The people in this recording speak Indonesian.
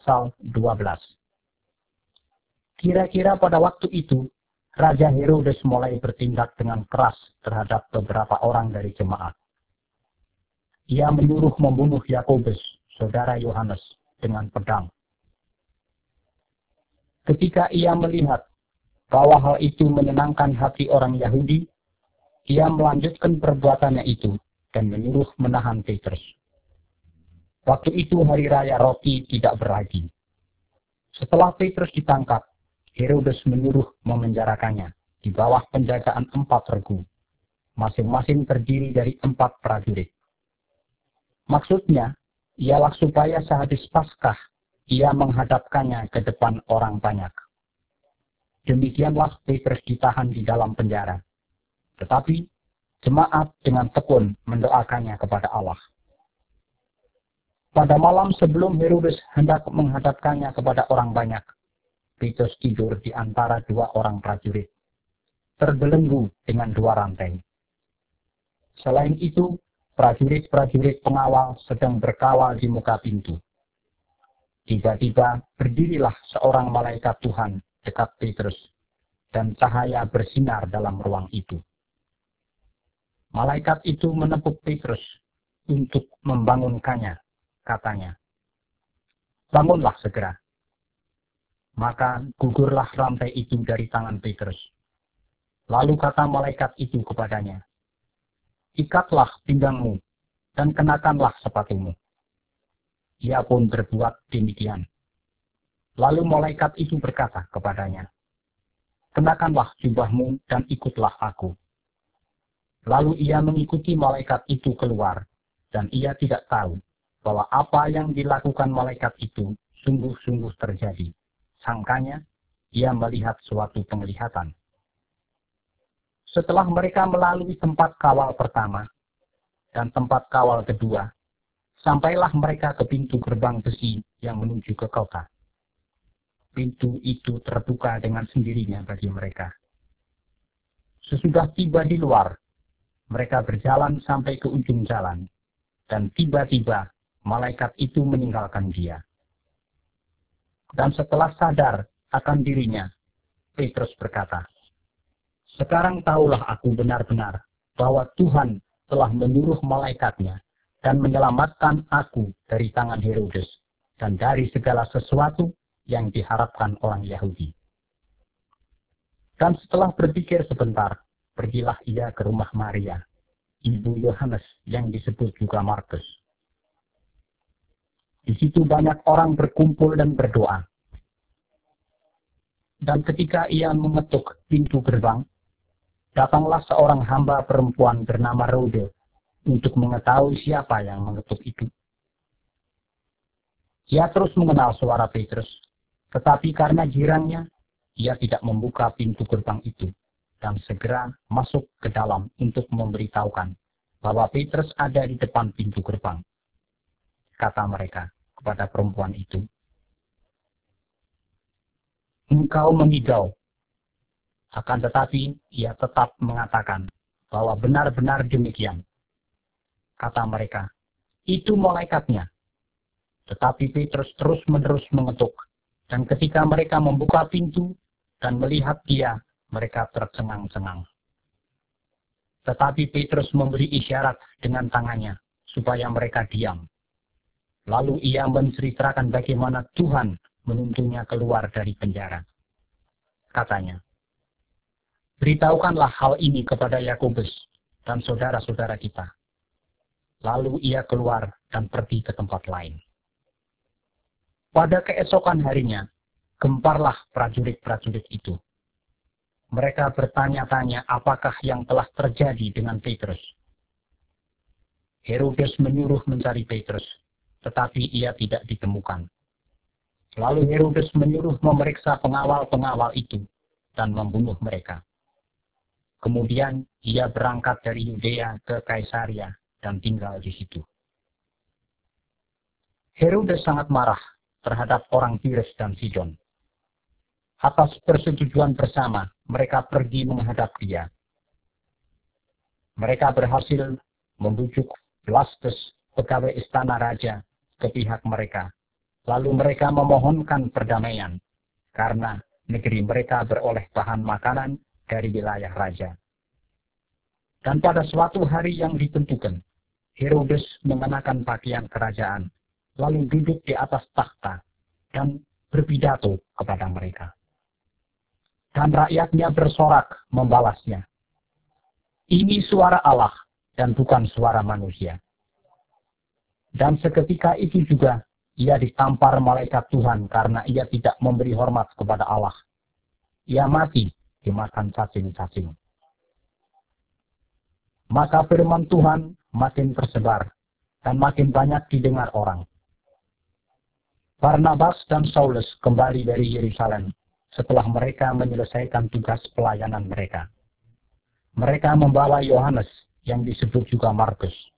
pasal 12. Kira-kira pada waktu itu, Raja Herodes mulai bertindak dengan keras terhadap beberapa orang dari jemaat. Ia menyuruh membunuh Yakobus, saudara Yohanes, dengan pedang. Ketika ia melihat bahwa hal itu menyenangkan hati orang Yahudi, ia melanjutkan perbuatannya itu dan menyuruh menahan Petrus. Waktu itu hari raya roti tidak beragi. Setelah Petrus ditangkap, Herodes menyuruh memenjarakannya di bawah penjagaan 4 regu, masing-masing terdiri dari 4 prajurit. Maksudnya, ialah supaya sehabis Paskah, ia menghadapkannya ke depan orang banyak. Demikianlah Petrus ditahan di dalam penjara. Tetapi, jemaat dengan tekun mendoakannya kepada Allah. Pada malam sebelum Herodes hendak menghadapkannya kepada orang banyak, Petrus tidur di antara 2 orang prajurit, terbelenggu dengan 2 rantai. Selain itu, prajurit-prajurit pengawal sedang berkawal di muka pintu. Tiba-tiba berdirilah seorang malaikat Tuhan dekat Petrus, dan cahaya bersinar dalam ruang itu. Malaikat itu menepuk Petrus untuk membangunkannya, katanya, "Bangunlah segera." Maka gugurlah rantai itu dari tangan Petrus. Lalu kata malaikat itu kepadanya, "Ikatlah pinggangmu dan kenakanlah sepatumu." Ia pun berbuat demikian. Lalu malaikat itu berkata kepadanya, "Kenakanlah jubahmu dan ikutlah aku." Lalu ia mengikuti malaikat itu keluar, dan ia tidak tahu bahwa apa yang dilakukan malaikat itu sungguh-sungguh terjadi. Sangkanya, ia melihat suatu penglihatan. Setelah mereka melalui tempat kawal pertama dan tempat kawal kedua, sampailah mereka ke pintu gerbang besi yang menuju ke kota. Pintu itu terbuka dengan sendirinya bagi mereka. Sesudah tiba di luar, mereka berjalan sampai ke ujung jalan, dan tiba-tiba malaikat itu meninggalkan dia. Dan setelah sadar akan dirinya, Petrus berkata, "Sekarang tahulah aku benar-benar bahwa Tuhan telah menyuruh malaikatnya dan menyelamatkan aku dari tangan Herodes dan dari segala sesuatu yang diharapkan orang Yahudi." Dan setelah berpikir sebentar, pergilah ia ke rumah Maria, ibu Yohanes yang disebut juga Markus. Di situ banyak orang berkumpul dan berdoa. Dan ketika ia mengetuk pintu gerbang, datanglah seorang hamba perempuan bernama Rode untuk mengetahui siapa yang mengetuk itu. Ia terus mengenal suara Petrus, tetapi karena girangnya, ia tidak membuka pintu gerbang itu dan segera masuk ke dalam untuk memberitahukan bahwa Petrus ada di depan pintu gerbang. Kata mereka kepada perempuan itu, "Engkau mengigau." Akan tetapi ia tetap mengatakan bahwa benar-benar demikian. Kata mereka, "Itu malaikatnya." Tetapi Petrus terus-menerus mengetuk, dan ketika mereka membuka pintu dan melihat dia, mereka tercengang-cengang. Tetapi Petrus memberi isyarat dengan tangannya supaya mereka diam. Lalu ia menceritakan bagaimana Tuhan menuntunnya keluar dari penjara. Katanya, "Beritahukanlah hal ini kepada Yakobus dan saudara-saudara kita." Lalu ia keluar dan pergi ke tempat lain. Pada keesokan harinya, gemparlah prajurit-prajurit itu. Mereka bertanya-tanya apakah yang telah terjadi dengan Petrus. Herodes menyuruh mencari Petrus, tetapi ia tidak ditemukan. Lalu Herodes menyuruh memeriksa pengawal-pengawal itu dan membunuh mereka. Kemudian ia berangkat dari Yudea ke Kaisaria dan tinggal di situ. Herodes sangat marah terhadap orang Tires dan Sidon. Atas persetujuan bersama, mereka pergi menghadap dia. Mereka berhasil membujuk Blastus, pegawai istana raja, ke pihak mereka, Lalu mereka memohonkan perdamaian, karena negeri mereka beroleh bahan makanan dari wilayah raja. Dan pada suatu hari yang ditentukan, Herodes mengenakan pakaian kerajaan, lalu duduk di atas takhta dan berpidato kepada mereka. Dan rakyatnya bersorak membalasnya. Ini suara Allah dan bukan suara manusia. Dan seketika itu juga ia ditampar malaikat Tuhan karena ia tidak memberi hormat kepada Allah. Ia mati dimakan cacing-cacing. Maka firman Tuhan makin tersebar dan makin banyak didengar orang. Barnabas dan Saulus kembali dari Yerusalem setelah mereka menyelesaikan tugas pelayanan mereka. Mereka membawa Yohanes yang disebut juga Markus.